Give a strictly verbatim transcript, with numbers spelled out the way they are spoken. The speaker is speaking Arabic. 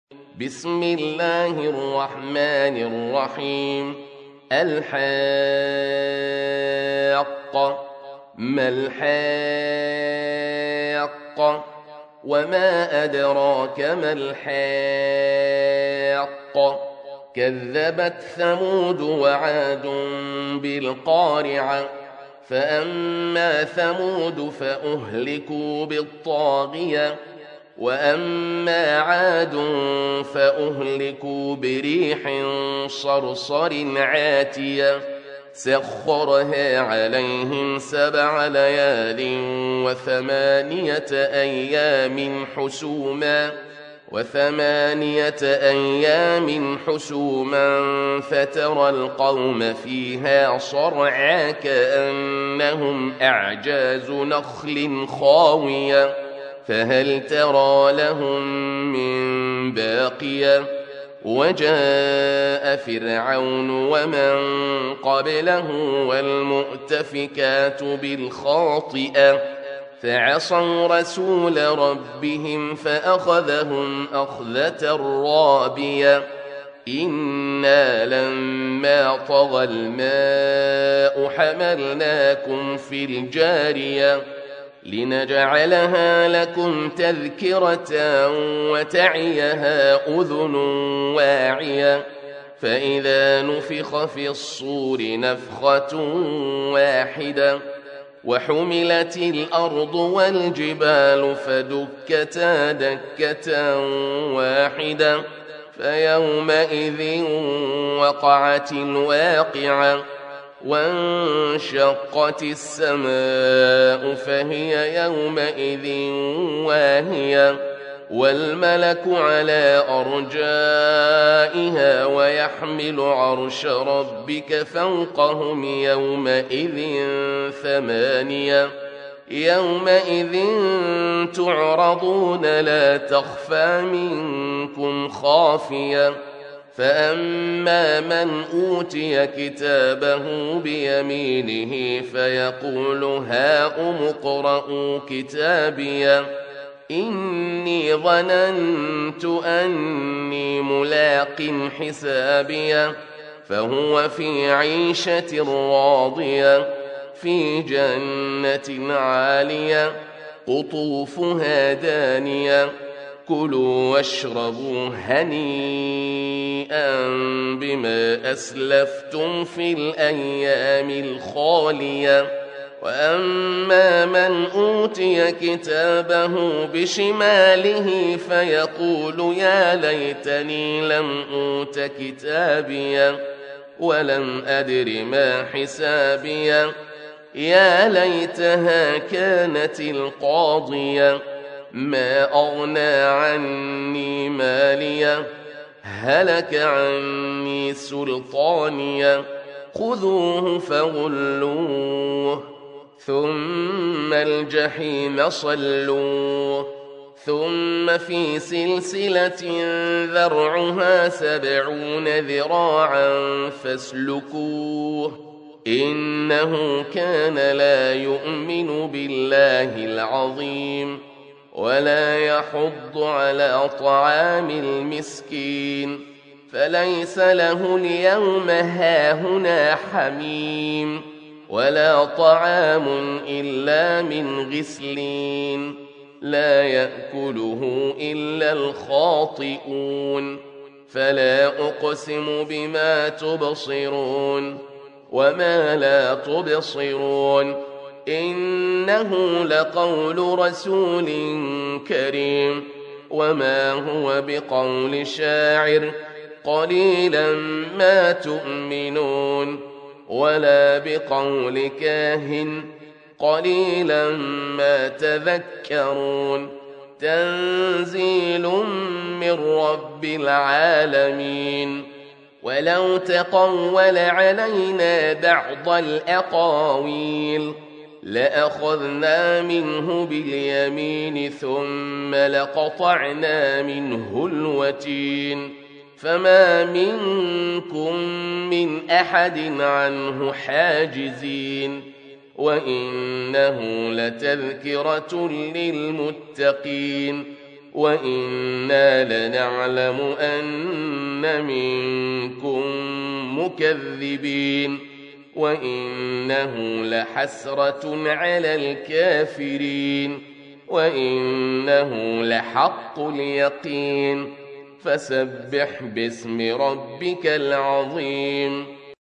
بسم الله الرحمن الرحيم. الحاقة. ما الحاقة؟ وما أدراك ما الحاقة؟ كذبت ثمود وعاد بالقارعة. فأما ثمود فأهلكوا بالطاغية، وأما عاد فأهلكوا بريح صرصر عاتية سخرها عليهم سبع ليال وثمانية أيام حسوما وثمانية أيام حسوما فترى القوم فيها صرعى كأنهم أعجاز نخل خاوية فهل ترى لهم من باقية. وجاء فرعون ومن قبله والمؤتفكات بالخاطئة فعصوا رسول ربهم فأخذهم أخذة رابية. إنا لما طغى الماء حملناكم في الجارية لنجعلها لكم تذكرة وتعيها أذن واعية. فإذا نفخ في الصور نفخة واحدة وحملت الأرض والجبال فدكتا دكة واحدة فيومئذ وقعت الواقعة وانشقت السماء فهي يومئذ واهية والملك على أرجائها ويحمل عرش ربك فوقهم يومئذ ثمانية. يومئذ تعرضون لا تخفى منكم خافية. فأما من أوتي كتابه بيمينه فيقول هاؤم اقرءوا كتابيه إني ظننت أني ملاق حسابيه فهو في عيشة راضية في جنة عالية قطوفها دانية. كلوا واشربوا هنيئا بما أسلفتم في الأيام الخالية. وأما من أوتي كتابه بشماله فيقول يا ليتني لم أوت كتابيه ولم أدر ما حسابيه يا ليتها كانت القاضية ما أغنى عني ماليه هلك عني سلطانيه خذوه فغلوه ثم الجحيم صلوه ثم في سلسلة ذرعها سبعون ذراعا فاسلكوه إنه كان لا يؤمن بالله العظيم ولا يحض على طعام المسكين فليس له اليوم هاهنا حميم ولا طعام إلا من غسلين لا يأكله إلا الخاطئون. فلا أقسم بما تبصرون وما لا تبصرون إنه لقول رسول كريم وما هو بقول شاعر قليلا ما تؤمنون ولا بقول كاهن قليلا ما تذكرون. تنزيل من رب العالمين. ولو تقول علينا بعض الأقاويل لأخذنا منه باليمين ثم لقطعنا منه الوتين فما منكم من أحد عنه حاجزين وإنه لتذكرة للمتقين وإنا لنعلم أن منكم مكذبين وإنه لحسرة على الكافرين وإنه لحق اليقين فسبح باسم ربك العظيم